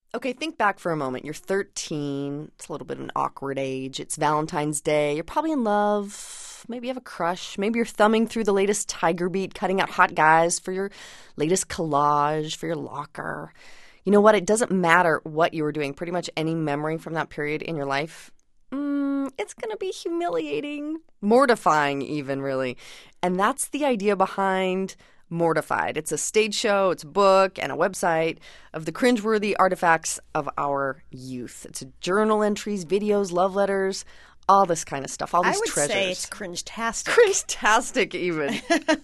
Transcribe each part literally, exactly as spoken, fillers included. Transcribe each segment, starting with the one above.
Okay, think back for a moment. You're thirteen. It's a little bit of an awkward age. It's Valentine's Day. You're probably in love. Maybe you have a crush. Maybe you're thumbing through the latest Tiger Beat, cutting out hot guys for your latest collage, for your locker. You know what? It doesn't matter what you were doing. Pretty much any memory from that period in your life, mm, it's going to be humiliating, mortifying even, really. And that's the idea behind Mortified. It's a stage show, it's a book, and a website of the cringeworthy artifacts of our youth. It's journal entries, videos, love letters, all this kind of stuff, all these I would treasures. say it's cringe-tastic. Cringe-tastic, even.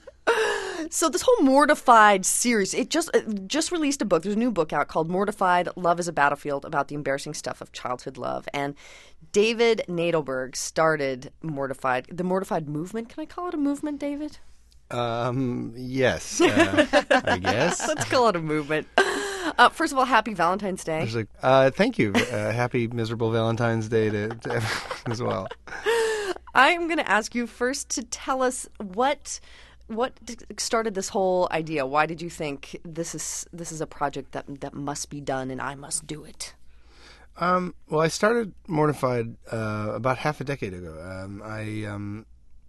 So this whole Mortified series, it just it just released a book. There's a new book out called Mortified, Love is a Battlefield, about the embarrassing stuff of childhood love. And David Nadelberg started Mortified, the Mortified movement. Can I call it a movement, David? Um, yes, uh, I guess. Let's call it a movement. Uh, first of all, happy Valentine's Day. I was like, uh, thank you. Uh, happy, miserable Valentine's Day to, to everyone as well. I'm going to ask you first to tell us what what started this whole idea. Why did you think this is this is a project that that must be done and I must do it? Um, well, I started Mortified uh, about half a decade ago. Um, I um,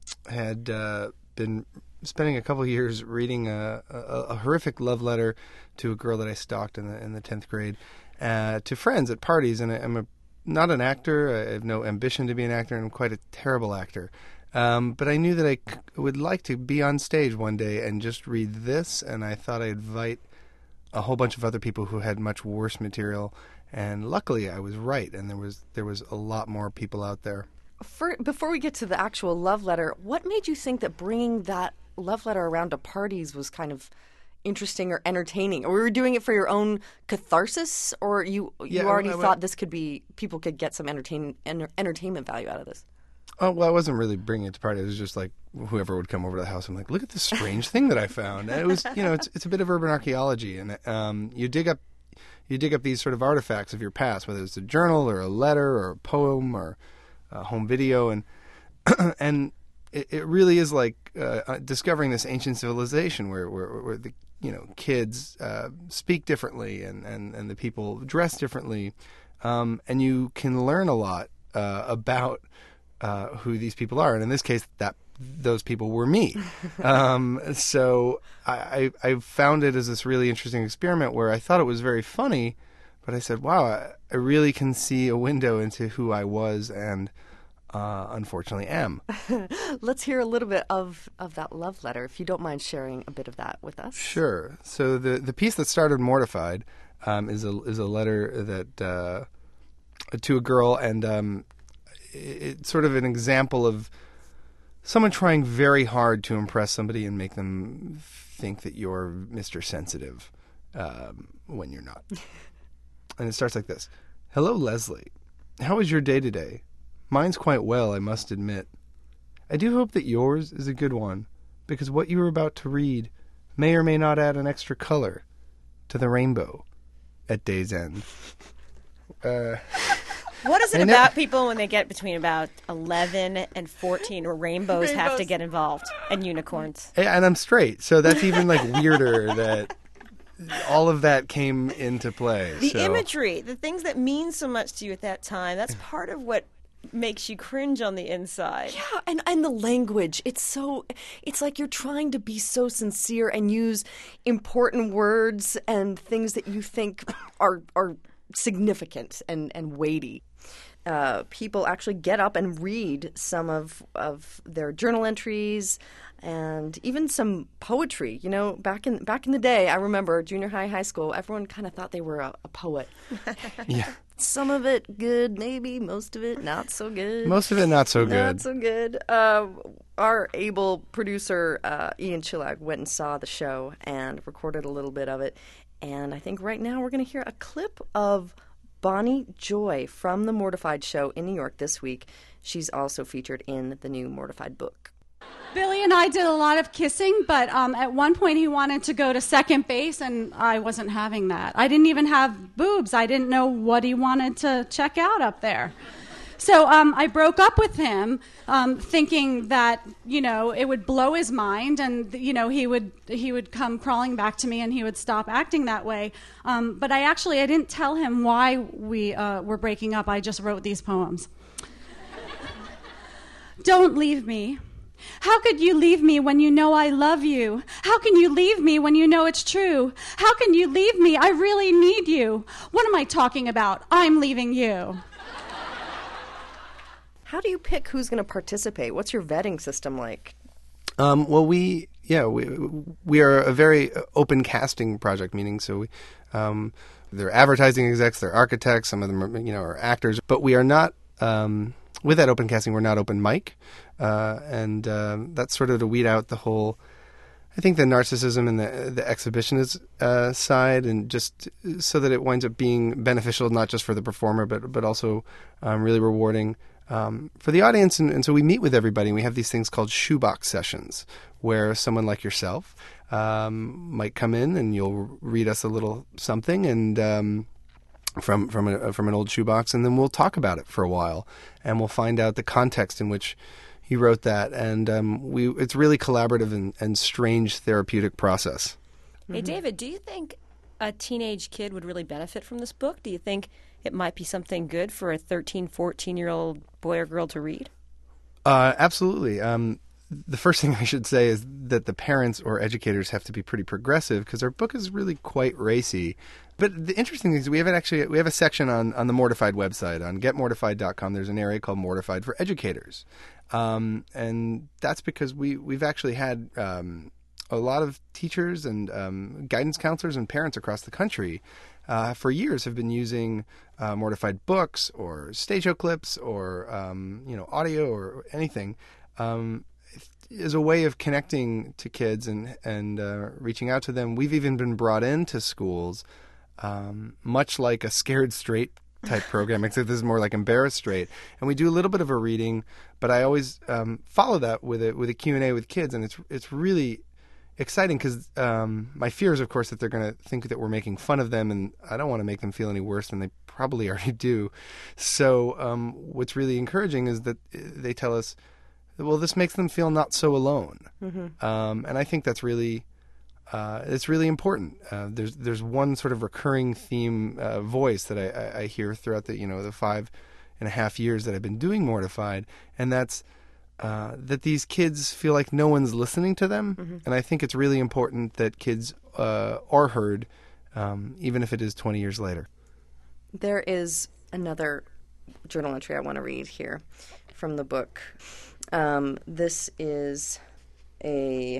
had uh, been spending a couple of years reading a, a, a horrific love letter to a girl that I stalked in the in the tenth grade uh, to friends at parties, and I, I'm a, not an actor. I have no ambition to be an actor, and I'm quite a terrible actor. Um, but I knew that I c- would like to be on stage one day and just read this, and I thought I'd invite a whole bunch of other people who had much worse material. And luckily, I was right, and there was there was a lot more people out there. For, before we get to the actual love letter, what made you think that bringing that love letter around to parties was kind of interesting or entertaining? Or were you doing it for your own catharsis, or you Yeah, you already I- I- thought this could be people could get some entertain enter, entertainment value out of this? Oh, well, I wasn't really bringing it to party. It was just like whoever would come over to the house. I'm like, look at this strange thing that I found. And it was, you know, it's it's a bit of urban archaeology, and um, you dig up you dig up these sort of artifacts of your past, whether it's a journal or a letter or a poem or a home video, and and it, it really is like uh, discovering this ancient civilization where where, where the you know kids uh, speak differently and, and, and the people dress differently, um, and you can learn a lot uh, about uh, who these people are, and in this case, that those people were me. um, so I, I, I found it as this really interesting experiment where I thought it was very funny, but I said, wow, I, I really can see a window into who I was and uh, unfortunately am. Let's hear a little bit of, of that love letter, if you don't mind sharing a bit of that with us. Sure. So the, the piece that started Mortified um, is a is a letter that uh, to a girl, and um, it, it's sort of an example of someone trying very hard to impress somebody and make them think that you're Mister Sensitive um, when you're not. And it starts like this. Hello, Leslie. How was your day today? Mine's quite well, I must admit. I do hope that yours is a good one, because what you are about to read may or may not add an extra color to the rainbow at day's end. Uh... What is it I know. about people when they get between about eleven and fourteen where rainbows, have to Rainbows. get involved and unicorns? And I'm straight, so that's even like weirder that all of that came into play. The so. imagery, the things that mean so much to you at that time, that's part of what makes you cringe on the inside. Yeah, and, and the language, it's so, it's like you're trying to be so sincere and use important words and things that you think are are significant and, and weighty. Uh, people actually get up and read some of, of their journal entries and even some poetry. You know, back in back in the day, I remember junior high, high school, everyone kind of thought they were a, a poet. Yeah. Some of it good, maybe. Most of it not so good. Most of it not so Not good. so good. Uh, our able producer, uh, Ian Chillag, went and saw the show and recorded a little bit of it. And I think right now we're going to hear a clip of Bonnie Joy from the Mortified show in New York this week. She's also featured in the new Mortified book. Billy and I did a lot of kissing, but um, at one point he wanted to go to second base, and I wasn't having that. I didn't even have boobs. I didn't know what he wanted to check out up there. So um, I broke up with him, um, thinking that you know it would blow his mind, and you know he would he would come crawling back to me, and he would stop acting that way. Um, but I actually I didn't tell him why we uh, were breaking up. I just wrote these poems. Don't leave me. How could you leave me when you know I love you? How can you leave me when you know it's true? How can you leave me? I really need you. What am I talking about? I'm leaving you. How do you pick who's going to participate? What's your vetting system like? Um, well, we yeah we we are a very open casting project, meaning so we um, they're advertising execs, they're architects, some of them are, you know are actors, but we are not um, with that open casting. We're not open mic, uh, and uh, that's sort of to weed out the whole. I think the narcissism and the the exhibitionist uh, side, and just so that it winds up being beneficial not just for the performer, but but also um, really rewarding. Um, for the audience, and, and so we meet with everybody, and we have these things called shoebox sessions, where someone like yourself um, might come in and you'll read us a little something, and um, from from a, from an old shoebox, and then we'll talk about it for a while, and we'll find out the context in which he wrote that, and um, we it's really collaborative and, and strange therapeutic process. Hey, David, do you think a teenage kid would really benefit from this book? Do you think it might be something good for a thirteen, fourteen-year-old boy or girl to read? Uh, absolutely. Um, the first thing I should say is that the parents or educators have to be pretty progressive, because our book is really quite racy. But the interesting thing is we have it actually we have a section on, on the Mortified website, on get mortified dot com. There's an area called Mortified for Educators. Um, and that's because we, we've actually had um, a lot of teachers and um, guidance counselors and parents across the country Uh, for years have been using uh, Mortified books or stage show clips or um, you know audio or anything um, as a way of connecting to kids and and uh, reaching out to them. We've even been brought into schools, um, much like a Scared Straight type program, except this is more like Embarrassed Straight. And we do a little bit of a reading, but I always um, follow that with a with a Q and A with kids, and it's it's really exciting, because um, my fear is, of course, that they're going to think that we're making fun of them, and I don't want to make them feel any worse than they probably already do. So um, what's really encouraging is that they tell us, well, this makes them feel not so alone. Mm-hmm. Um, and I think that's really uh, it's really important. Uh, there's there's one sort of recurring theme uh, voice that I, I, I hear throughout the you know the five and a half years that I've been doing Mortified, and that's Uh, that these kids feel like no one's listening to them. Mm-hmm. And I think it's really important that kids uh, are heard, um, even if it is twenty years later. There is another journal entry I want to read here from the book. Um, this is a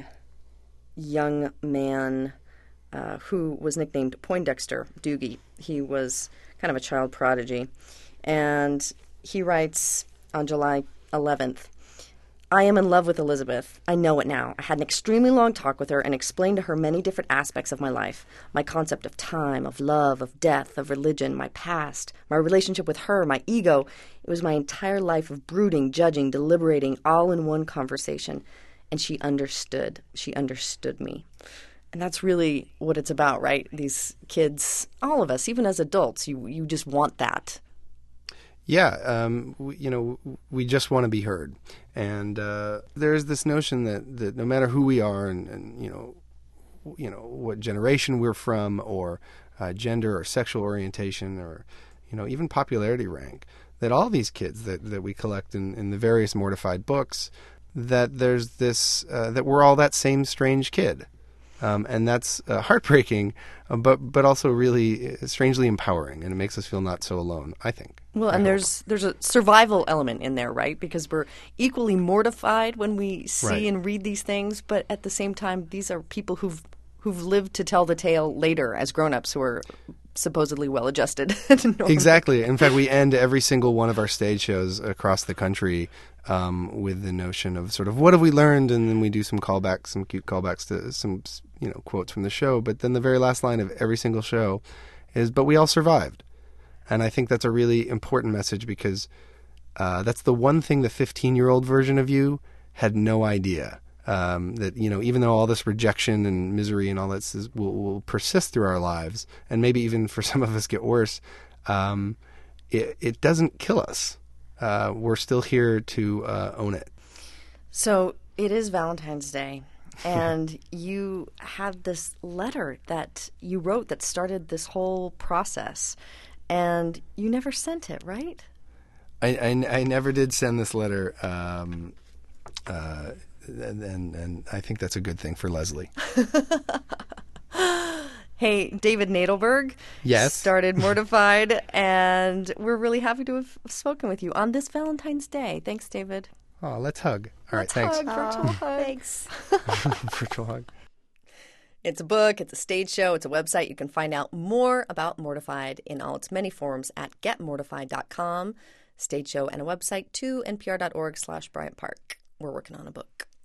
young man uh, who was nicknamed Poindexter Doogie. He was kind of a child prodigy. And he writes on July eleventh, I am in love with Elizabeth. I know it now. I had an extremely long talk with her and explained to her many different aspects of my life. My concept of time, of love, of death, of religion, my past, my relationship with her, my ego. It was my entire life of brooding, judging, deliberating, all in one conversation. And she understood. She understood me. And that's really what it's about, right? These kids, all of us, even as adults, you you just want that. Yeah, um, we, you know, we just want to be heard. And uh, there's this notion that, that no matter who we are and, and you know, you know what generation we're from, or uh, gender or sexual orientation, or you know even popularity rank, that all these kids that, that we collect in, in the various Mortified books, that there's this uh, that we're all that same strange kid. Um, and that's uh, heartbreaking, uh, but but also really uh, strangely empowering, and it makes us feel not so alone, I think. Well, and there's there's a survival element in there, right? Because we're equally mortified when we see Right. and read these things, but at the same time, these are people who've who've lived to tell the tale later as grown-ups who are supposedly well-adjusted. Exactly. In fact, we end every single one of our stage shows across the country um, with the notion of sort of what have we learned, and then we do some callbacks, some cute callbacks to some you know quotes from the show. But then the very last line of every single show is, "But we all survived," and I think that's a really important message, because uh, that's the one thing the fifteen-year-old version of you had no idea. Um, that, you know, even though all this rejection and misery and all that is, will, will persist through our lives, and maybe even for some of us get worse, um, it, it doesn't kill us. uh, we're still here to uh, own it. So it is Valentine's Day, and you had this letter that you wrote that started this whole process, and you never sent it, right? I, I, I never did send this letter, um, uh, and, and and I think that's a good thing for Leslie. Hey, David Nadelberg Yes? started Mortified, and we're really happy to have spoken with you on this Valentine's Day. Thanks, David. Oh, let's hug. All right, Let's thanks. hug, virtual hug. Thanks. Virtual hug. It's a book, it's a stage show, it's a website. You can find out more about Mortified in all its many forms at get mortified dot com. Stage show and a website too, npr dot org slash Bryant Park. We're working on a book.